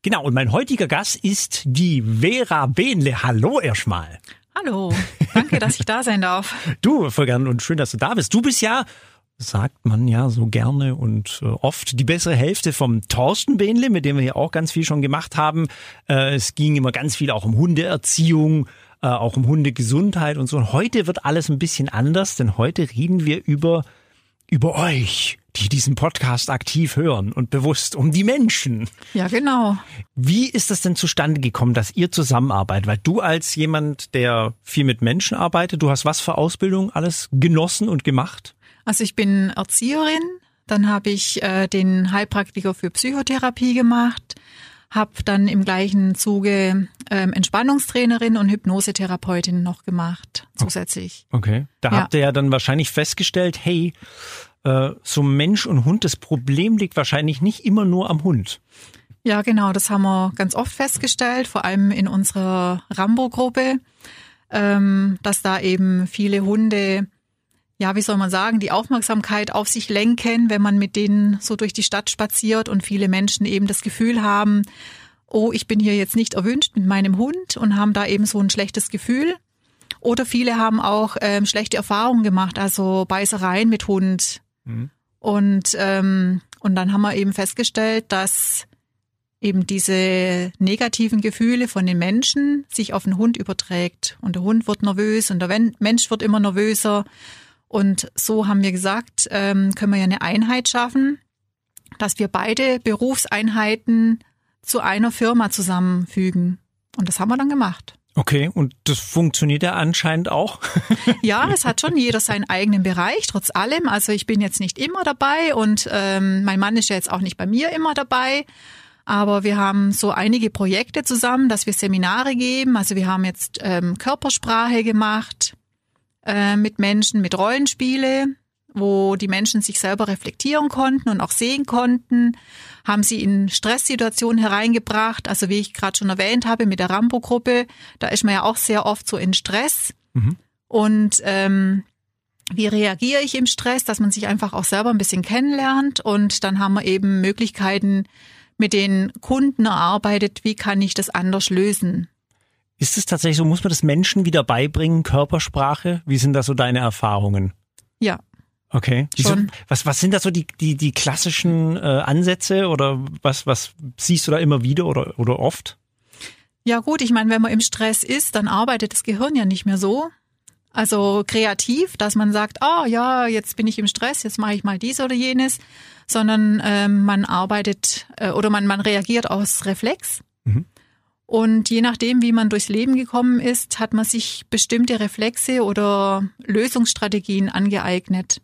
Genau, und mein heutiger Gast ist die Vera Behnle. Hallo erstmal. Hallo, danke, dass ich da sein darf. Du, voll gern und schön, dass du da bist. Du bist ja, sagt man ja so gerne und oft, die bessere Hälfte vom Thorsten Behnle, mit dem wir hier auch ganz viel schon gemacht haben. Es ging immer ganz viel auch um Hundeerziehung, auch um Hundegesundheit und so. Und heute wird alles ein bisschen anders, denn heute reden wir über euch, die diesen Podcast aktiv hören und bewusst um die Menschen. Ja, genau. Wie ist das denn zustande gekommen, dass ihr zusammenarbeitet? Weil du als jemand, der viel mit Menschen arbeitet, du hast was für Ausbildung alles genossen und gemacht? Also ich bin Erzieherin, dann habe ich den Heilpraktiker für Psychotherapie gemacht, habe dann im gleichen Zuge Entspannungstrainerin und Hypnosetherapeutin noch gemacht, zusätzlich. Okay, da habt ihr ja dann wahrscheinlich festgestellt, hey, so Mensch und Hund, das Problem liegt wahrscheinlich nicht immer nur am Hund. Ja, genau, das haben wir ganz oft festgestellt, vor allem in unserer Rambo-Gruppe, dass da eben viele Hunde, ja, wie soll man sagen, die Aufmerksamkeit auf sich lenken, wenn man mit denen so durch die Stadt spaziert und viele Menschen eben das Gefühl haben, oh, ich bin hier jetzt nicht erwünscht mit meinem Hund und haben da eben so ein schlechtes Gefühl. Oder viele haben auch schlechte Erfahrungen gemacht, also Beißereien mit Hund. Mhm. Und dann haben wir eben festgestellt, dass eben diese negativen Gefühle von den Menschen sich auf den Hund überträgt. Und der Hund wird nervös und der Mensch wird immer nervöser. Und so haben wir gesagt, können wir ja eine Einheit schaffen, dass wir beide Berufseinheiten zu einer Firma zusammenfügen. Und das haben wir dann gemacht. Okay, und das funktioniert ja anscheinend auch. Ja, es hat schon jeder seinen eigenen Bereich, trotz allem. Also ich bin jetzt nicht immer dabei und mein Mann ist ja jetzt auch nicht bei mir immer dabei. Aber wir haben so einige Projekte zusammen, dass wir Seminare geben. Also wir haben jetzt Körpersprache gemacht mit Menschen, mit Rollenspiele, wo die Menschen sich selber reflektieren konnten und auch sehen konnten, haben sie in Stresssituationen hereingebracht. Also wie ich gerade schon erwähnt habe mit der Rambo-Gruppe, da ist man ja auch sehr oft so in Stress. Mhm. Und wie reagiere ich im Stress, dass man sich einfach auch selber ein bisschen kennenlernt. Und dann haben wir eben Möglichkeiten mit den Kunden erarbeitet, wie kann ich das anders lösen. Ist es tatsächlich so, muss man das Menschen wieder beibringen, Körpersprache? Wie sind da so deine Erfahrungen? Ja. Okay. Was sind da so die klassischen Ansätze oder was siehst du da immer wieder oder oft? Ja gut, ich meine, wenn man im Stress ist, dann arbeitet das Gehirn ja nicht mehr so. Also kreativ, dass man sagt, ja, jetzt bin ich im Stress, jetzt mache ich mal dies oder jenes, sondern man arbeitet oder man reagiert aus Reflex. Mhm. Und je nachdem, wie man durchs Leben gekommen ist, hat man sich bestimmte Reflexe oder Lösungsstrategien angeeignet.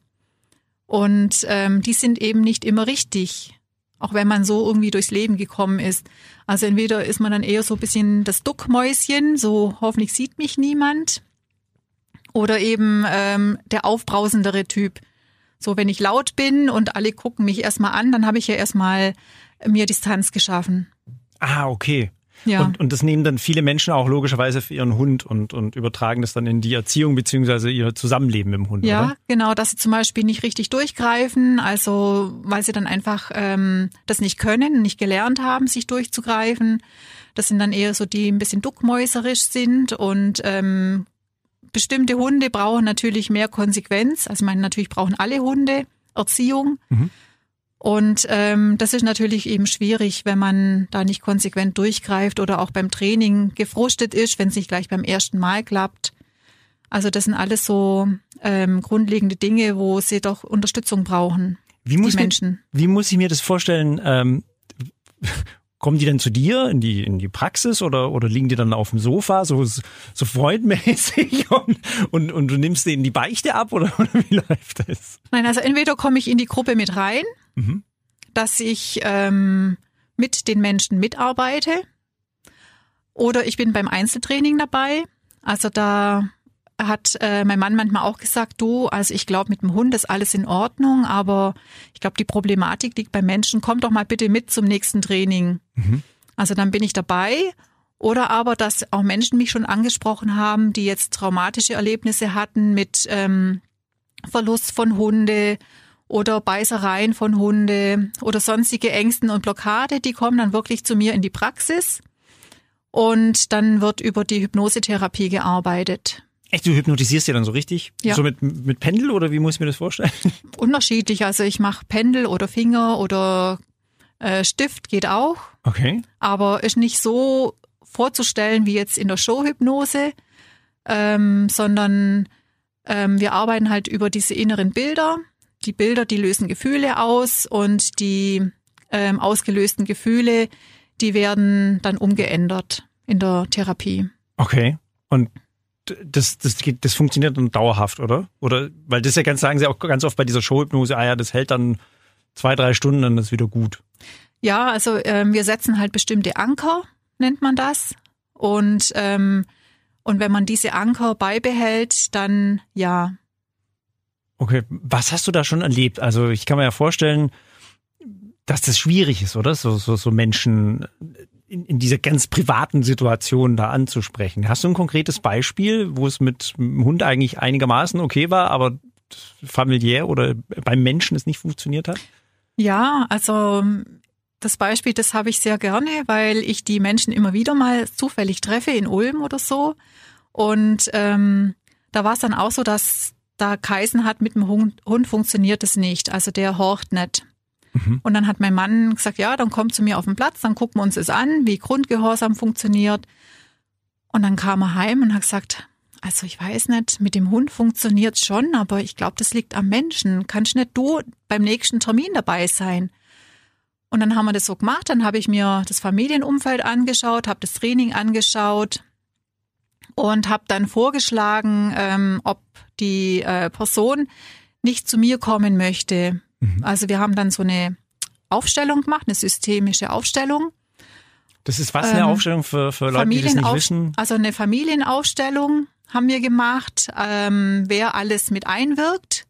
Und die sind eben nicht immer richtig, auch wenn man so irgendwie durchs Leben gekommen ist. Also entweder ist man dann eher so ein bisschen das Duckmäuschen, so hoffentlich sieht mich niemand, oder eben der aufbrausendere Typ. So, wenn ich laut bin und alle gucken mich erstmal an, dann habe ich ja erstmal mir Distanz geschaffen. Ah, okay. Ja. Und das nehmen dann viele Menschen auch logischerweise für ihren Hund und übertragen das dann in die Erziehung beziehungsweise ihr Zusammenleben mit dem Hund, ja, oder? Genau, dass sie zum Beispiel nicht richtig durchgreifen, also weil sie dann einfach das nicht können, nicht gelernt haben, sich durchzugreifen. Das sind dann eher so, die ein bisschen duckmäuserisch sind und bestimmte Hunde brauchen natürlich mehr Konsequenz. Also ich meine, natürlich brauchen alle Hunde Erziehung. Mhm. Und das ist natürlich eben schwierig, wenn man da nicht konsequent durchgreift oder auch beim Training gefrustet ist, wenn es nicht gleich beim ersten Mal klappt. Also das sind alles so grundlegende Dinge, wo sie doch Unterstützung brauchen, die Menschen. Wie muss ich mir das vorstellen? Kommen die dann zu dir in die Praxis oder liegen die dann auf dem Sofa so freundmäßig und du nimmst denen die Beichte ab oder wie läuft das? Nein, also entweder komme ich in die Gruppe mit rein, dass ich mit den Menschen mitarbeite, oder ich bin beim Einzeltraining dabei. Also da hat mein Mann manchmal auch gesagt, also ich glaube, mit dem Hund ist alles in Ordnung, aber ich glaube, die Problematik liegt beim Menschen. Komm doch mal bitte mit zum nächsten Training. Mhm. Also dann bin ich dabei. Oder aber, dass auch Menschen mich schon angesprochen haben, die jetzt traumatische Erlebnisse hatten mit Verlust von Hunde oder Beißereien von Hunde oder sonstige Ängsten und Blockade, die kommen dann wirklich zu mir in die Praxis und dann wird über die Hypnosetherapie gearbeitet. Echt, du hypnotisierst ja dann so richtig? Ja. So mit Pendel oder wie muss ich mir das vorstellen? Unterschiedlich, also ich mache Pendel oder Finger oder Stift geht auch, Okay. aber ist nicht so vorzustellen wie jetzt in der Showhypnose, sondern wir arbeiten halt über diese inneren Bilder. Die Bilder, die lösen Gefühle aus und die ausgelösten Gefühle, die werden dann umgeändert in der Therapie. Okay. Und das funktioniert dann dauerhaft, oder? Oder, weil das ja sagen sie auch ganz oft bei dieser Showhypnose, das hält dann 2-3 Stunden, dann ist wieder gut. Ja, also wir setzen halt bestimmte Anker, nennt man das. Und wenn man diese Anker beibehält, dann ja. Okay, was hast du da schon erlebt? Also ich kann mir ja vorstellen, dass das schwierig ist, oder? So Menschen in dieser ganz privaten Situation da anzusprechen. Hast du ein konkretes Beispiel, wo es mit dem Hund eigentlich einigermaßen okay war, aber familiär oder beim Menschen es nicht funktioniert hat? Ja, also das Beispiel, das habe ich sehr gerne, weil ich die Menschen immer wieder mal zufällig treffe in Ulm oder so. Und da war es dann auch so, dass da geheißen hat, mit dem Hund funktioniert es nicht. Also der horcht nicht. Mhm. Und dann hat mein Mann gesagt, ja, dann kommt zu mir auf den Platz, dann gucken wir uns das an, wie Grundgehorsam funktioniert. Und dann kam er heim und hat gesagt, also ich weiß nicht, mit dem Hund funktioniert es schon, aber ich glaube, das liegt am Menschen. Kannst nicht du beim nächsten Termin dabei sein? Und dann haben wir das so gemacht, dann habe ich mir das Familienumfeld angeschaut, habe das Training angeschaut und habe dann vorgeschlagen, ob die Person nicht zu mir kommen möchte. Mhm. Also wir haben dann so eine Aufstellung gemacht, eine systemische Aufstellung. Das ist was, eine Aufstellung für Leute, die das nicht wissen? Also eine Familienaufstellung haben wir gemacht, wer alles mit einwirkt.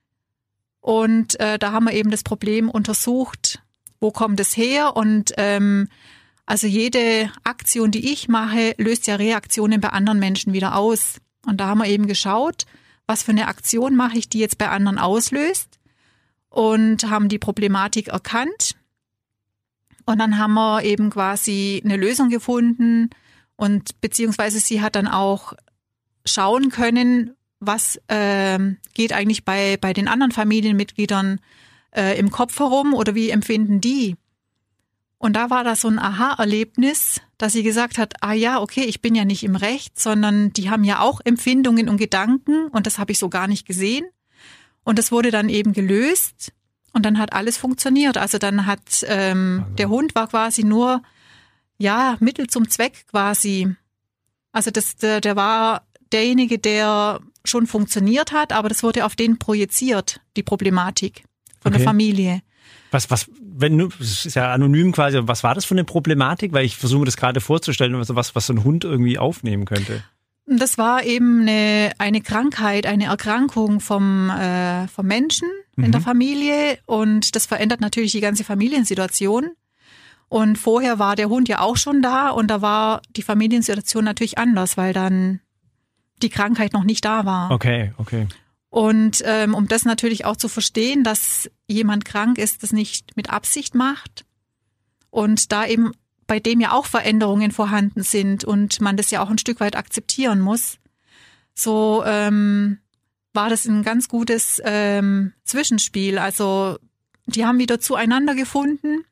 Und da haben wir eben das Problem untersucht, wo kommt es her? Und also jede Aktion, die ich mache, löst ja Reaktionen bei anderen Menschen wieder aus. Und da haben wir eben geschaut, was für eine Aktion mache ich, die jetzt bei anderen auslöst, und haben die Problematik erkannt. Und dann haben wir eben quasi eine Lösung gefunden und beziehungsweise sie hat dann auch schauen können, was geht eigentlich bei den anderen Familienmitgliedern im Kopf herum oder wie empfinden die. Und da war das so ein Aha-Erlebnis, dass sie gesagt hat, ja, okay, ich bin ja nicht im Recht, sondern die haben ja auch Empfindungen und Gedanken und das habe ich so gar nicht gesehen. Und das wurde dann eben gelöst und dann hat alles funktioniert. Also dann hat der Hund war quasi nur Mittel zum Zweck quasi. Also der war derjenige, der schon funktioniert hat, aber das wurde auf den projiziert, die Problematik von der Familie. Das ist ja anonym quasi, was war das für eine Problematik? Weil ich versuche mir das gerade vorzustellen, was so ein Hund irgendwie aufnehmen könnte. Das war eben eine Krankheit, eine Erkrankung vom Menschen in der Familie und das verändert natürlich die ganze Familiensituation. Und vorher war der Hund ja auch schon da und da war die Familiensituation natürlich anders, weil dann die Krankheit noch nicht da war. Okay. Und um das natürlich auch zu verstehen, dass jemand krank ist, das nicht mit Absicht macht und da eben bei dem ja auch Veränderungen vorhanden sind und man das ja auch ein Stück weit akzeptieren muss, so war das ein ganz gutes Zwischenspiel. Also die haben wieder zueinander gefunden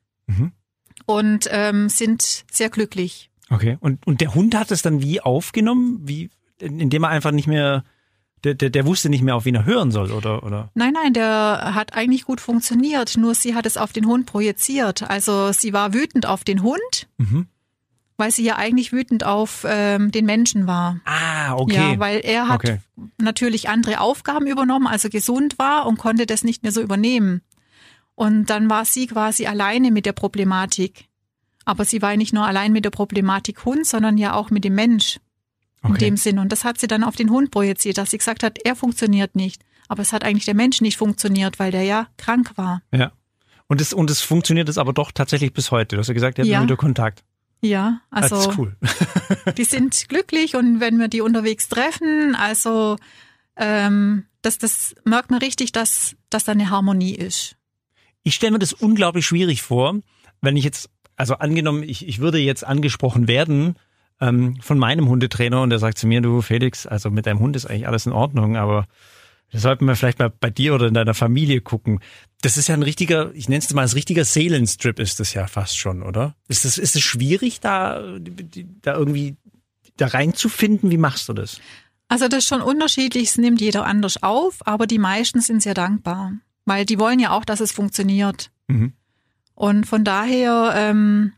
und sind sehr glücklich. Okay, und der Hund hat es dann wie aufgenommen? Indem er einfach nicht mehr, der wusste nicht mehr, auf wen er hören soll, oder? Nein, der hat eigentlich gut funktioniert, nur sie hat es auf den Hund projiziert. Also sie war wütend auf den Hund, weil sie ja eigentlich wütend auf den Menschen war. Ah, okay. Ja, weil er hat natürlich andere Aufgaben übernommen, also gesund war und konnte das nicht mehr so übernehmen. Und dann war sie quasi alleine mit der Problematik. Aber sie war nicht nur allein mit der Problematik Hund, sondern ja auch mit dem Mensch. In dem Sinn. Und das hat sie dann auf den Hund projiziert, dass sie gesagt hat, er funktioniert nicht. Aber es hat eigentlich der Mensch nicht funktioniert, weil der ja krank war. Ja. Und es funktioniert es aber doch tatsächlich bis heute. Du hast ja gesagt, ihr habt wieder Kontakt. Ja, also das ist cool. Die sind glücklich und wenn wir die unterwegs treffen, also das merkt man richtig, dass da eine Harmonie ist. Ich stelle mir das unglaublich schwierig vor, wenn ich jetzt, also angenommen, ich würde jetzt angesprochen werden von meinem Hundetrainer und der sagt zu mir, du Felix, also mit deinem Hund ist eigentlich alles in Ordnung, aber das sollten wir vielleicht mal bei dir oder in deiner Familie gucken. Das ist ja ein richtiger, ich nenne es mal, ein richtiger Seelenstrip ist das ja fast schon, oder? Ist es schwierig, da irgendwie da reinzufinden? Wie machst du das? Also das ist schon unterschiedlich, es nimmt jeder anders auf, aber die meisten sind sehr dankbar, weil die wollen ja auch, dass es funktioniert. Mhm. Und von daher,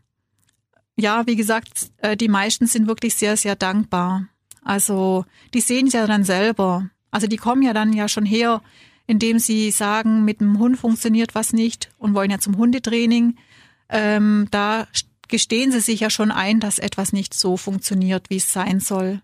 ja, wie gesagt, die meisten sind wirklich sehr, sehr dankbar. Also die sehen es ja dann selber. Also die kommen ja dann ja schon her, indem sie sagen, mit dem Hund funktioniert was nicht und wollen ja zum Hundetraining. Da gestehen sie sich ja schon ein, dass etwas nicht so funktioniert, wie es sein soll.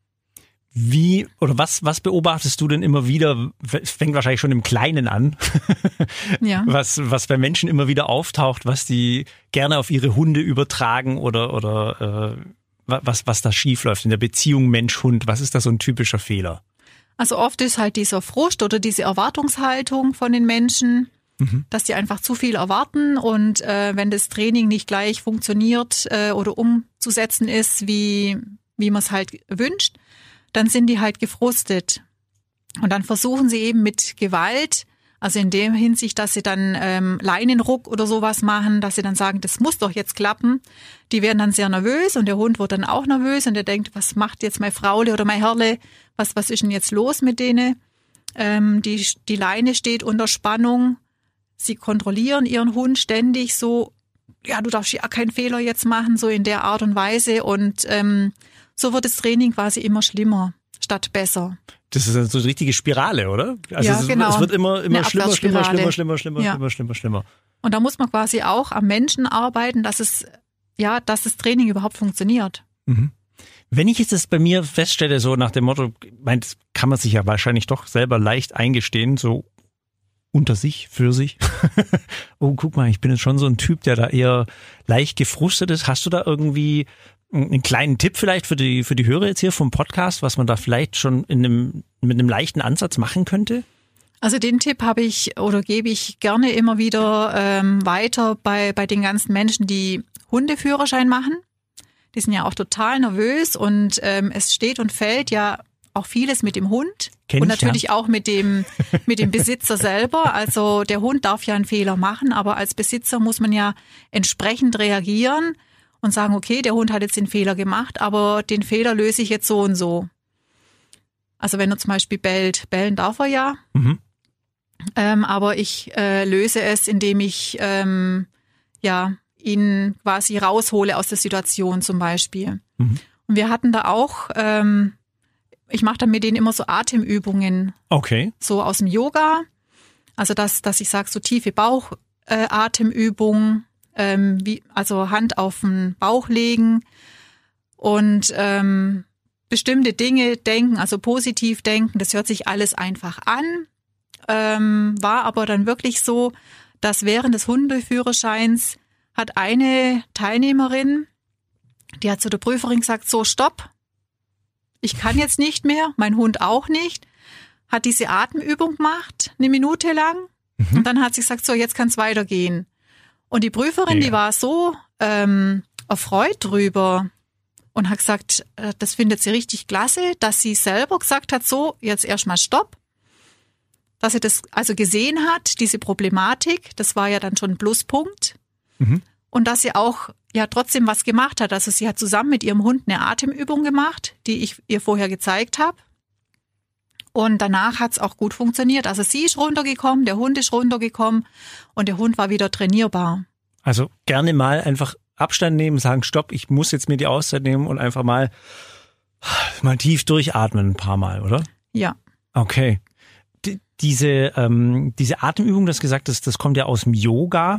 Wie oder was beobachtest du denn immer wieder? Es fängt wahrscheinlich schon im Kleinen an. Ja. Was bei Menschen immer wieder auftaucht, was die gerne auf ihre Hunde übertragen oder was da schief läuft in der Beziehung Mensch-Hund. Was ist da so ein typischer Fehler? Also oft ist halt dieser Frust oder diese Erwartungshaltung von den Menschen, dass die einfach zu viel erwarten und wenn das Training nicht gleich funktioniert oder umzusetzen ist, wie man es halt wünscht, dann sind die halt gefrustet. Und dann versuchen sie eben mit Gewalt, also in der Hinsicht, dass sie dann Leinenruck oder sowas machen, dass sie dann sagen, das muss doch jetzt klappen. Die werden dann sehr nervös und der Hund wird dann auch nervös und der denkt, was macht jetzt mein Fraule oder mein Herrle? Was ist denn jetzt los mit denen? Die Leine steht unter Spannung. Sie kontrollieren ihren Hund ständig so, ja, du darfst ja keinen Fehler jetzt machen, so in der Art und Weise. Und so wird das Training quasi immer schlimmer statt besser. Das ist so eine richtige Spirale, oder? Also ja, genau. Es wird immer schlimmer. Und da muss man quasi auch am Menschen arbeiten, dass das Training überhaupt funktioniert. Mhm. Wenn ich jetzt das bei mir feststelle, so nach dem Motto, das kann man sich ja wahrscheinlich doch selber leicht eingestehen, so unter sich, für sich. Oh, guck mal, ich bin jetzt schon so ein Typ, der da eher leicht gefrustet ist. Hast du da irgendwie einen kleinen Tipp vielleicht für die Hörer jetzt hier vom Podcast, was man da vielleicht schon mit einem leichten Ansatz machen könnte? Also den Tipp gebe ich gerne immer wieder weiter bei den ganzen Menschen, die Hundeführerschein machen. Die sind ja auch total nervös und es steht und fällt ja auch vieles mit dem Hund und natürlich auch mit dem Besitzer selber. Also der Hund darf ja einen Fehler machen, aber als Besitzer muss man ja entsprechend reagieren und sagen, okay, der Hund hat jetzt den Fehler gemacht, aber den Fehler löse ich jetzt so und so. Also wenn er zum Beispiel bellt, bellen darf er ja, aber ich löse es, indem ich ihn quasi raushole aus der Situation zum Beispiel. Und wir hatten da auch, ich mache dann mit denen immer so Atemübungen. Okay. So aus dem Yoga. Also dass ich sage, so tiefe Bauchatemübungen, also Hand auf den Bauch legen und bestimmte Dinge denken, also positiv denken. Das hört sich alles einfach an. War aber dann wirklich so, dass während des Hundeführerscheins hat eine Teilnehmerin, die hat zu der Prüferin gesagt, so stopp, ich kann jetzt nicht mehr, mein Hund auch nicht, hat diese Atemübung gemacht, 1 Minute lang und dann hat sie gesagt, so jetzt kann es weitergehen. Und die Prüferin, die war so erfreut drüber und hat gesagt, das findet sie richtig klasse, dass sie selber gesagt hat, so jetzt erstmal stopp. Dass sie das also gesehen hat, diese Problematik, das war ja dann schon ein Pluspunkt. Und dass sie auch ja trotzdem was gemacht hat. Also sie hat zusammen mit ihrem Hund eine Atemübung gemacht, die ich ihr vorher gezeigt habe. Und danach hat es auch gut funktioniert. Also sie ist runtergekommen, der Hund ist runtergekommen und der Hund war wieder trainierbar. Also gerne mal einfach Abstand nehmen, sagen, stopp, ich muss jetzt mir die Auszeit nehmen und einfach mal tief durchatmen ein paar Mal, oder? Ja. Okay. Diese Atemübung, das gesagt ist, das kommt ja aus dem Yoga.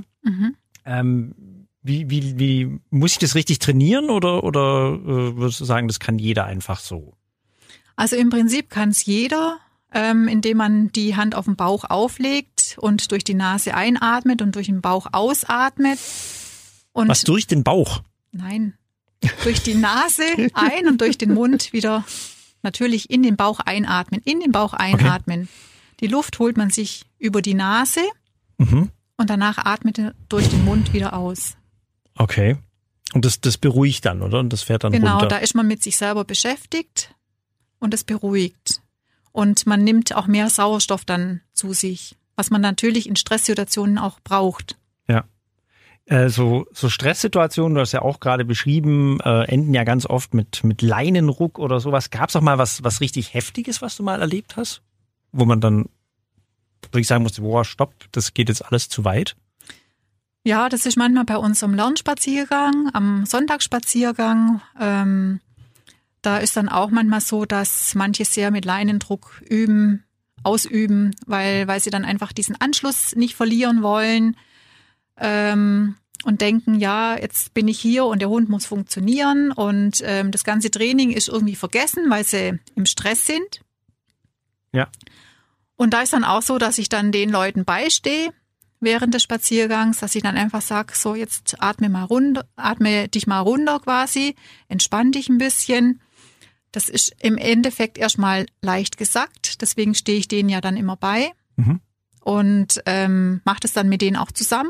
Wie muss ich das richtig trainieren oder würdest du sagen, das kann jeder einfach so? Also im Prinzip kann es jeder, indem man die Hand auf den Bauch auflegt und durch die Nase einatmet und durch den Bauch ausatmet. Und was, durch den Bauch? Nein, durch die Nase ein und durch den Mund wieder natürlich in den Bauch einatmen. Okay. Die Luft holt man sich über die Nase und danach atmet er durch den Mund wieder aus. Okay. Und das beruhigt dann, oder? Und das fährt dann runter. Genau, da ist man mit sich selber beschäftigt und das beruhigt. Und man nimmt auch mehr Sauerstoff dann zu sich, was man natürlich in Stresssituationen auch braucht. Ja. So Stresssituationen, du hast ja auch gerade beschrieben, enden ja ganz oft mit Leinenruck oder sowas. Gab es auch mal was richtig Heftiges, was du mal erlebt hast? Wo man dann wirklich sagen musste, boah, stopp, das geht jetzt alles zu weit? Ja, das ist manchmal bei unserem Lernspaziergang, am Sonntagsspaziergang. Da ist dann auch manchmal so, dass manche sehr mit Leinendruck ausüben, weil sie dann einfach diesen Anschluss nicht verlieren wollen und denken, ja, jetzt bin ich hier und der Hund muss funktionieren und das ganze Training ist irgendwie vergessen, weil sie im Stress sind. Ja. Und da ist dann auch so, dass ich dann den Leuten beistehe während des Spaziergangs, dass ich dann einfach sage, so jetzt atme dich mal runter quasi, entspann dich ein bisschen. Das ist im Endeffekt erstmal leicht gesagt, deswegen stehe ich denen ja dann immer bei und mache das dann mit denen auch zusammen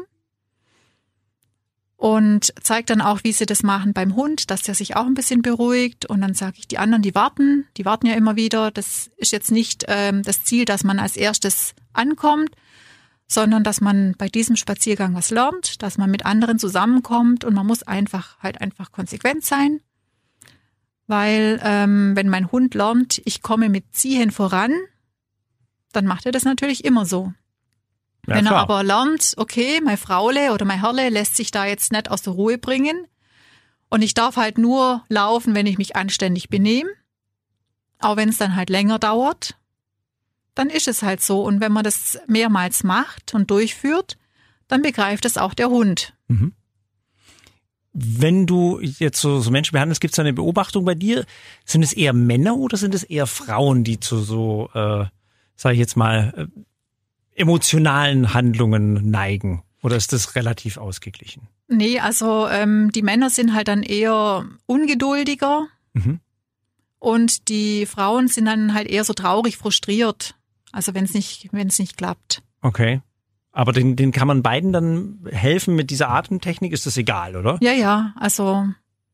und zeige dann auch, wie sie das machen beim Hund, dass der sich auch ein bisschen beruhigt und dann sage ich, die anderen, die warten ja immer wieder. Das ist jetzt nicht das Ziel, dass man als erstes ankommt, sondern dass man bei diesem Spaziergang was lernt, dass man mit anderen zusammenkommt und man muss einfach konsequent sein, weil wenn mein Hund lernt, ich komme mit Ziehen voran, dann macht er das natürlich immer so. Ja, wenn er aber lernt, okay, meine Fraule oder mein Herrle lässt sich da jetzt nicht aus der Ruhe bringen und ich darf halt nur laufen, wenn ich mich anständig benehme, auch wenn es dann halt länger dauert, dann ist es halt so. Und wenn man das mehrmals macht und durchführt, dann begreift es auch der Hund. Mhm. Wenn du jetzt so Menschen behandelst, gibt es da eine Beobachtung bei dir? Sind es eher Männer oder sind es eher Frauen, die zu so, sage ich jetzt mal, emotionalen Handlungen neigen? Oder ist das relativ ausgeglichen? Nee, also die Männer sind halt dann eher ungeduldiger und die Frauen sind dann halt eher so traurig, frustriert. Also wenn es nicht klappt. Okay. Aber den kann man beiden dann helfen mit dieser Atemtechnik? Ist das egal, oder? Ja. Also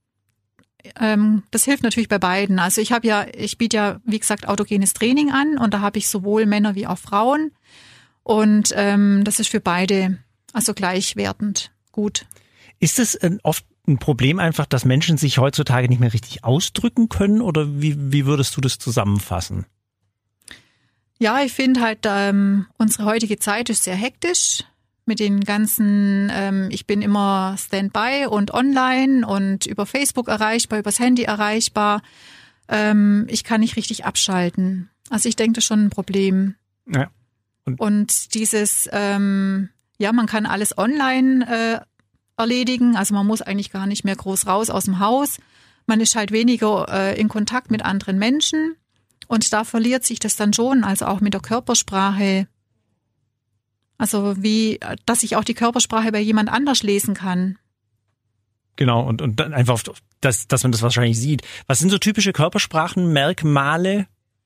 das hilft natürlich bei beiden. Also ich biete ja, wie gesagt, autogenes Training an und da habe ich sowohl Männer wie auch Frauen. Und das ist für beide also gleichwertend gut. Ist es oft ein Problem einfach, dass Menschen sich heutzutage nicht mehr richtig ausdrücken können? Oder wie würdest du das zusammenfassen? Ja, ich finde halt, unsere heutige Zeit ist sehr hektisch mit den ganzen, ich bin immer Standby und online und über Facebook erreichbar, übers Handy erreichbar. Ich kann nicht richtig abschalten. Also ich denke, das ist schon ein Problem. Ja. Und dieses, man kann alles online erledigen. Also man muss eigentlich gar nicht mehr groß raus aus dem Haus. Man ist halt weniger in Kontakt mit anderen Menschen. Und da verliert sich das dann schon, also auch mit der Körpersprache. Also dass ich auch die Körpersprache bei jemand anders lesen kann. Genau, und dann einfach, dass man das wahrscheinlich sieht. Was sind so typische Körpersprachenmerkmale?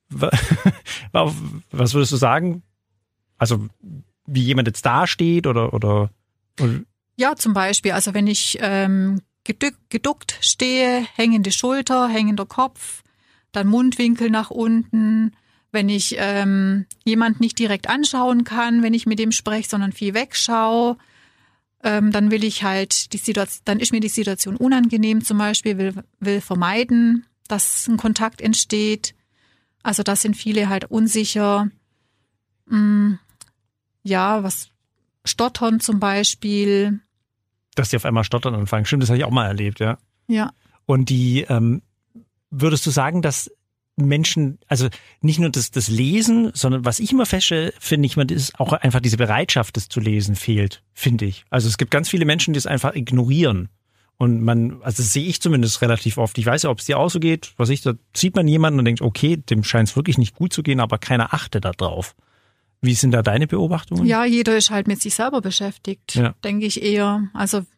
Was würdest du sagen? Also wie jemand jetzt dasteht oder? Ja, zum Beispiel, also wenn ich geduckt stehe, hängende Schulter, hängender Kopf, dann Mundwinkel nach unten. Wenn ich jemand nicht direkt anschauen kann, wenn ich mit dem spreche, sondern viel wegschaue, dann will ich halt dann ist mir die Situation unangenehm zum Beispiel, will vermeiden, dass ein Kontakt entsteht. Also das sind viele halt unsicher. Was stottern zum Beispiel. Dass die auf einmal stottern anfangen. Stimmt, das habe ich auch mal erlebt, ja. Ja. Und die würdest du sagen, dass Menschen, also nicht nur das Lesen, sondern was ich immer feststelle, finde ich, ist auch einfach diese Bereitschaft, das zu lesen, fehlt, finde ich. Also es gibt ganz viele Menschen, die es einfach ignorieren. Und also das sehe ich zumindest relativ oft. Ich weiß ja, ob es dir auch so geht, da sieht man jemanden und denkt, okay, dem scheint es wirklich nicht gut zu gehen, aber keiner achtet da drauf. Wie sind da deine Beobachtungen? Ja, jeder ist halt mit sich selber beschäftigt, denke ich eher. Also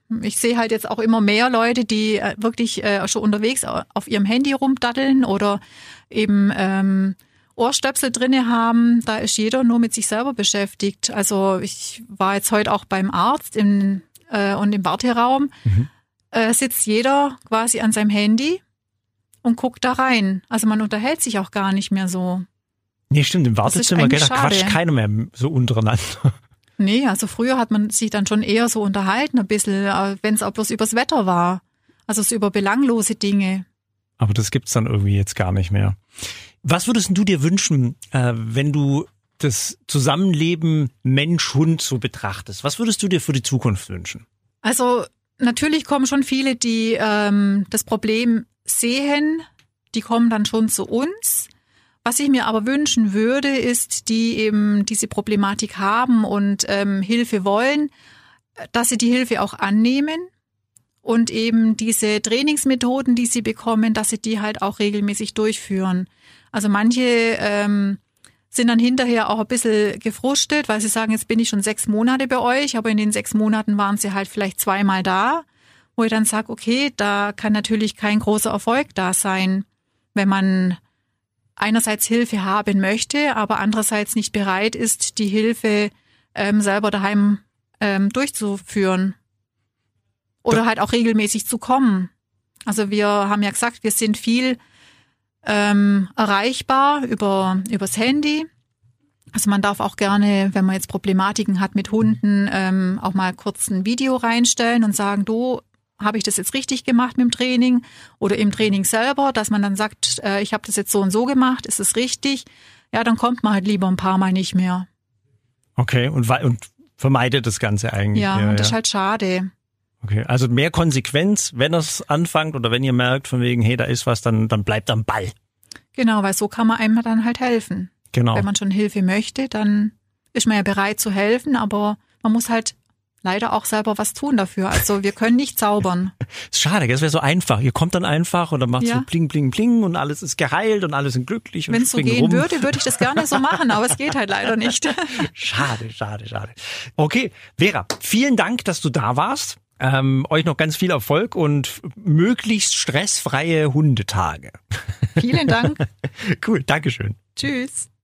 Ich sehe halt jetzt auch immer mehr Leute, die wirklich schon unterwegs auf ihrem Handy rumdatteln oder eben Ohrstöpsel drinne haben. Da ist jeder nur mit sich selber beschäftigt. Also ich war jetzt heute auch beim Arzt und im Warteraum sitzt jeder quasi an seinem Handy und guckt da rein. Also man unterhält sich auch gar nicht mehr so. Nee, stimmt, im Wartezimmer da quatscht keiner mehr so untereinander. Nee, also früher hat man sich dann schon eher so unterhalten, ein bisschen, wenn es auch bloß übers Wetter war. Also so über belanglose Dinge. Aber das gibt's dann irgendwie jetzt gar nicht mehr. Was würdest du dir wünschen, wenn du das Zusammenleben Mensch-Hund so betrachtest? Was würdest du dir für die Zukunft wünschen? Also natürlich kommen schon viele, die das Problem sehen, die kommen dann schon zu uns. Was ich mir aber wünschen würde, ist, die eben diese Problematik haben und Hilfe wollen, dass sie die Hilfe auch annehmen und eben diese Trainingsmethoden, die sie bekommen, dass sie die halt auch regelmäßig durchführen. Also manche sind dann hinterher auch ein bisschen gefrustet, weil sie sagen, jetzt bin ich schon 6 Monate bei euch, aber in den 6 Monaten waren sie halt vielleicht 2-mal da, wo ich dann sage, okay, da kann natürlich kein großer Erfolg da sein, wenn man einerseits Hilfe haben möchte, aber andererseits nicht bereit ist, die Hilfe selber daheim durchzuführen oder halt auch regelmäßig zu kommen. Also wir haben ja gesagt, wir sind viel erreichbar übers Handy. Also man darf auch gerne, wenn man jetzt Problematiken hat mit Hunden, auch mal kurz ein Video reinstellen und sagen, du, habe ich das jetzt richtig gemacht mit dem Training oder im Training selber, dass man dann sagt, ich habe das jetzt so und so gemacht, ist es richtig? Ja, dann kommt man halt lieber ein paar Mal nicht mehr. Okay, und vermeidet das Ganze eigentlich. Ja, und das ist halt schade. Okay, also mehr Konsequenz, wenn ihr es anfangt oder wenn ihr merkt von wegen, hey, da ist was, dann bleibt am Ball. Genau, weil so kann man einem dann halt helfen. Genau. Wenn man schon Hilfe möchte, dann ist man ja bereit zu helfen, aber man muss halt leider auch selber was tun dafür. Also wir können nicht zaubern. Ist schade, das wäre so einfach. Ihr kommt dann einfach und dann macht so bling, bling, bling und alles ist geheilt und alle sind glücklich. Wenn es so gehen würde, würde ich das gerne so machen, aber es geht halt leider nicht. Schade. Okay, Vera, vielen Dank, dass du da warst. Euch noch ganz viel Erfolg und möglichst stressfreie Hundetage. Vielen Dank. Cool, Dankeschön. Tschüss.